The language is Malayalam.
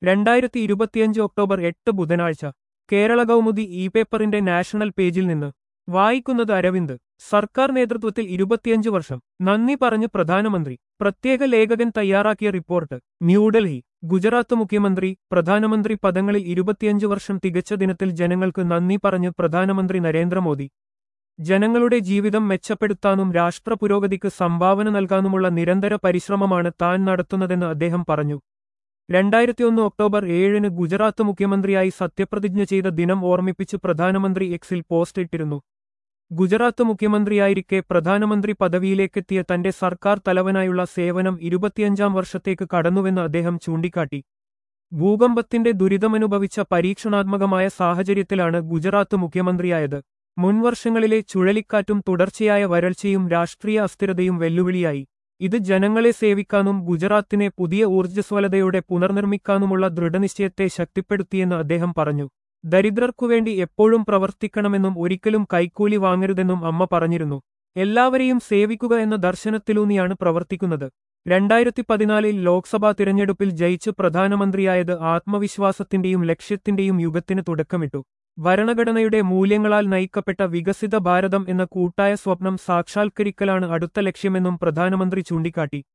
2025 ഒക്ടോബർ 8 ബുധനാഴ്ച കേരള കൗമുദി പേപ്പറിന്റെ നാഷണൽ പേജിൽ നിന്ന് വായിക്കുന്നത് അരവിന്ദ്. സർക്കാർ നേതൃത്വത്തിൽ 25 വർഷം നന്ദി പറഞ്ഞ് പ്രധാനമന്ത്രി. പ്രത്യേക ലേഖകൻ തയ്യാറാക്കിയ റിപ്പോർട്ട്. ന്യൂഡൽഹി. ഗുജറാത്ത് മുഖ്യമന്ത്രി, പ്രധാനമന്ത്രി പദങ്ങളിൽ 25 വർഷം തികച്ച ദിനത്തിൽ ജനങ്ങൾക്ക് നന്ദി പറഞ്ഞ് പ്രധാനമന്ത്രി നരേന്ദ്രമോദി. ജനങ്ങളുടെ ജീവിതം മെച്ചപ്പെടുത്താനും രാഷ്ട്ര പുരോഗതിക്ക് സംഭാവന നൽകാനുമുള്ള നിരന്തര പരിശ്രമമാണ് താൻ നടത്തുന്നതെന്ന് അദ്ദേഹം പറഞ്ഞു. 2001 ഒക്ടോബർ 7 ഗുജറാത്ത് മുഖ്യമന്ത്രിയായി സത്യപ്രതിജ്ഞ ചെയ്ത ദിനം ഓർമ്മിപ്പിച്ച് പ്രധാനമന്ത്രി എക്സിൽ പോസ്റ്റ് ഇട്ടിരുന്നു. ഗുജറാത്ത് മുഖ്യമന്ത്രിയായിരിക്കെ പ്രധാനമന്ത്രി പദവിയിലേക്കെത്തിയ തന്റെ സർക്കാർ തലവനായുള്ള സേവനം 25ാം വർഷത്തേക്ക് കടന്നുവെന്ന് അദ്ദേഹം ചൂണ്ടിക്കാട്ടി. ഭൂകമ്പത്തിന്റെ ദുരിതമനുഭവിച്ച പരീക്ഷണാത്മകമായ സാഹചര്യത്തിലാണ് ഗുജറാത്ത് മുഖ്യമന്ത്രിയായത്. മുൻവർഷങ്ങളിലെ ചുഴലിക്കാറ്റും തുടർച്ചയായ വരൾച്ചയും രാഷ്ട്രീയ അസ്ഥിരതയും വെല്ലുവിളിയായി. ഇത് ജനങ്ങളെ സേവിക്കാനും ഗുജറാത്തിനെ പുതിയ ഊർജ്ജസ്വലതയോടെ പുനർനിർമ്മിക്കാനുമുള്ള ദൃഢനിശ്ചയത്തെ ശക്തിപ്പെടുത്തിയെന്ന് അദ്ദേഹം പറഞ്ഞു. ദരിദ്രർക്കുവേണ്ടി എപ്പോഴും പ്രവർത്തിക്കണമെന്നും ഒരിക്കലും കൈക്കൂലി വാങ്ങരുതെന്നും അമ്മ പറഞ്ഞിരുന്നു. എല്ലാവരെയും സേവിക്കുക എന്ന ദർശനത്തിലൂന്നിയാണ് പ്രവർത്തിക്കുന്നത്. 2014 ലോക്സഭാ തിരഞ്ഞെടുപ്പിൽ ജയിച്ച് പ്രധാനമന്ത്രിയായത് ആത്മവിശ്വാസത്തിന്റെയും ലക്ഷ്യത്തിന്റെയും യുഗത്തിന് തുടക്കമിട്ടു. ഭരണഘടനയുടെ മൂല്യങ്ങളാൽ നയിക്കപ്പെട്ട വികസിത ഭാരതം എന്ന കൂട്ടായ സ്വപ്നം സാക്ഷാത്കരിക്കലാണ് അടുത്ത ലക്ഷ്യമെന്നും പ്രധാനമന്ത്രി ചൂണ്ടിക്കാട്ടി.